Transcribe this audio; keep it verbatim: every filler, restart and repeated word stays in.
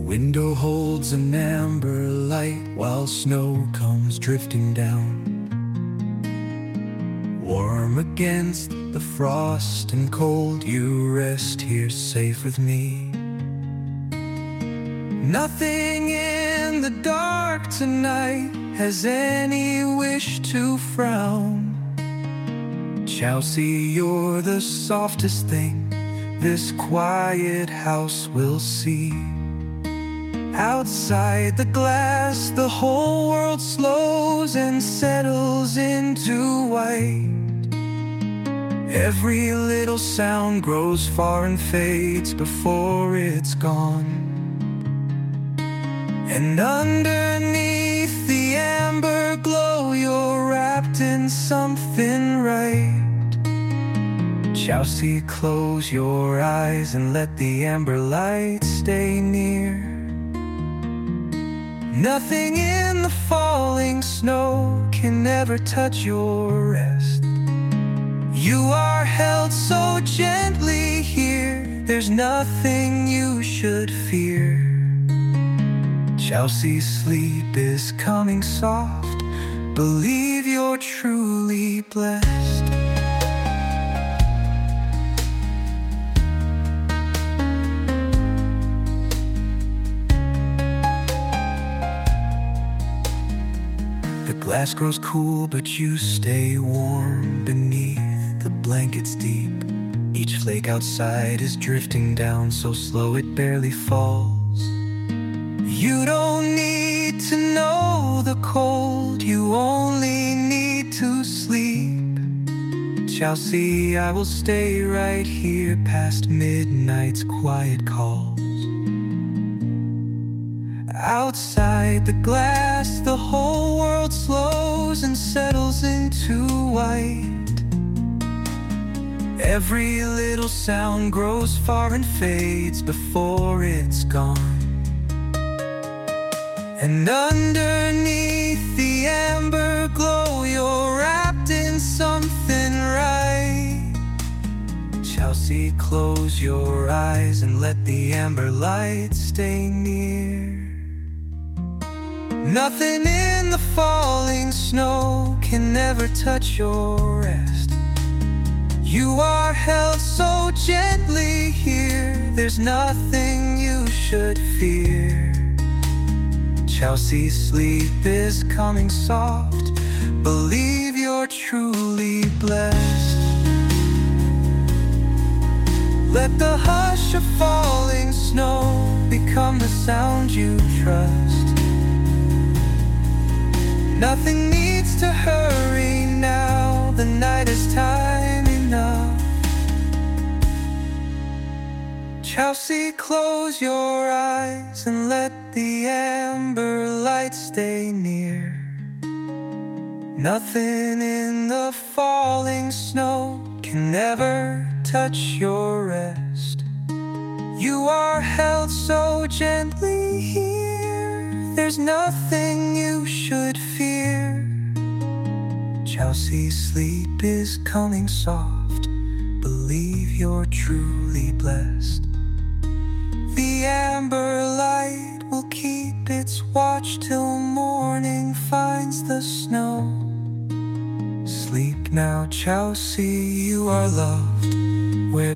window holds an amber light while snow comes drifting down. Warm against the frost and cold, you rest here safe with me. Nothing in the dark tonight has any wish to frown. Chelsea, you're the softest thing this quiet house will see. Outside the glass, the whole world slows and settles into white. Every little sound grows far and fades before it's gone. And underneath the amber glow, you're wrapped in something right. Chelsea, close your eyes and let the amber light stay near. Nothing in the falling snow can ever touch your rest. You are held so gently here, there's nothing you should fear. Chelsea, sleep is coming soft, believe you're truly blessed. The glass grows cool, but you stay warm beneath the blankets deep. Each flake outside is drifting down so slow it barely falls. You don't need to know the cold, you only need to sleep. Chelsea, I will stay right here past midnight's quiet calls. Outside the glass, the whole world slows and settles into white. Every little sound grows far and fades before it's gone. And underneath the amber glow, you're wrapped in something right. Chelsea, close your eyes and let the amber light stay near. Nothing in the falling snow can ever touch your rest. You are held so gently here, there's nothing you should fear. Chelsea, sleep is coming soft, believe you're truly blessed. Let the hush of falling snow become the sound you trust. Nothing needs to hurry now, the night is time enough. Chelsea, close your eyes and let the amber light stay near. Nothing in the falling snow can ever touch your rest. You are held so gently here, there's nothing you should fear. Chelsea, sleep is coming soft, believe you're truly blessed. The amber light will keep its watch till morning finds the snow. Sleep now, Chelsea, you are loved,